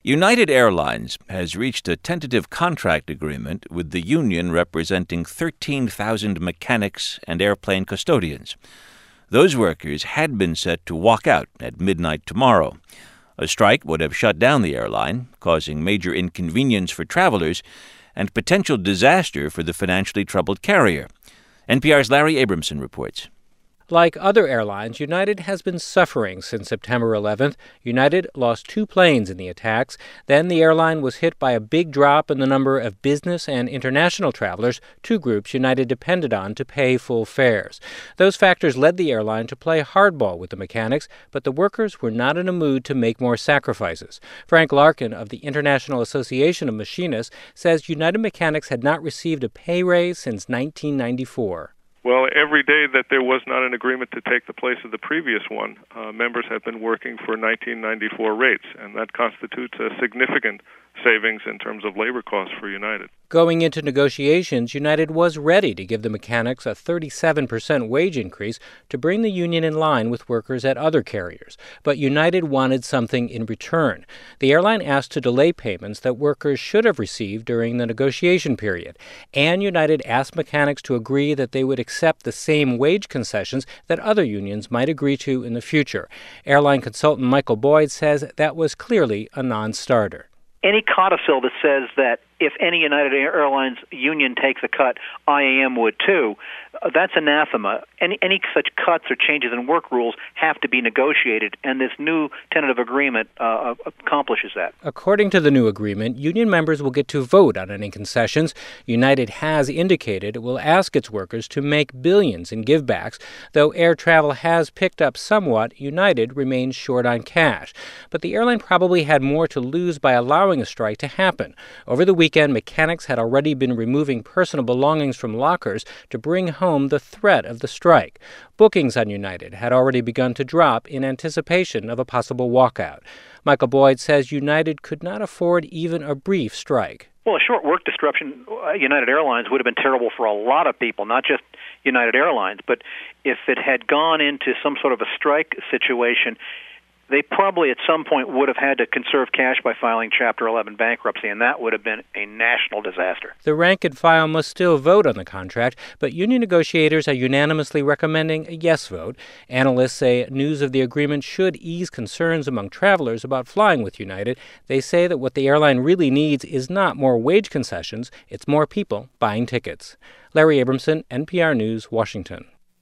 United Airlines has reached a tentative contract agreement with the union representing 13,000 mechanics and airplane custodians. Those workers had been set to walk out at midnight tomorrow. A strike would have shut down the airline, causing major inconvenience for travelers and potential disaster for the financially troubled carrier. NPR's Larry Abramson reports. Like other airlines, United has been suffering since September 11th. United lost 2 planes in the attacks. Then the airline was hit by a big drop in the number of business and international travelers, 2 groups United depended on to pay full fares. Those factors led the airline to play hardball with the mechanics, but the workers were not in a mood to make more sacrifices. Frank Larkin of the International Association of Machinists says United Mechanics had not received a pay raise since 1994. Well, every day that there was not an agreement to take the place of the previous one, members have been working for 1994 rates, and that constitutes a significant savings in terms of labor costs for United. Going into negotiations, United was ready to give the mechanics a 37% wage increase to bring the union in line with workers at other carriers. But United wanted something in return. The airline asked to delay payments that workers should have received during the negotiation period. And United asked mechanics to agree that they would accept the same wage concessions that other unions might agree to in the future. Airline consultant Michael Boyd says that was clearly a non-starter. Any codicil that says that if any United Airlines union takes a cut, IAM would too, that's anathema. Any such cuts or changes in work rules have to be negotiated, and this new tentative agreement accomplishes that. According to the new agreement, union members will get to vote on any concessions. United has indicated it will ask its workers to make billions in givebacks. Though air travel has picked up somewhat, United remains short on cash. But the airline probably had more to lose by allowing a strike to happen. Over the weekend, mechanics had already been removing personal belongings from lockers to bring home the threat of the strike. Bookings on United had already begun to drop in anticipation of a possible walkout. Michael Boyd says United could not afford even a brief strike. Well, a short work disruption, United Airlines would have been terrible for a lot of people, not just United Airlines. But if it had gone into some sort of a strike situation, they probably at some point would have had to conserve cash by filing Chapter 11 bankruptcy, and that would have been a national disaster. The rank and file must still vote on the contract, but union negotiators are unanimously recommending a yes vote. Analysts say news of the agreement should ease concerns among travelers about flying with United. They say that what the airline really needs is not more wage concessions, it's more people buying tickets. Larry Abramson, NPR News, Washington.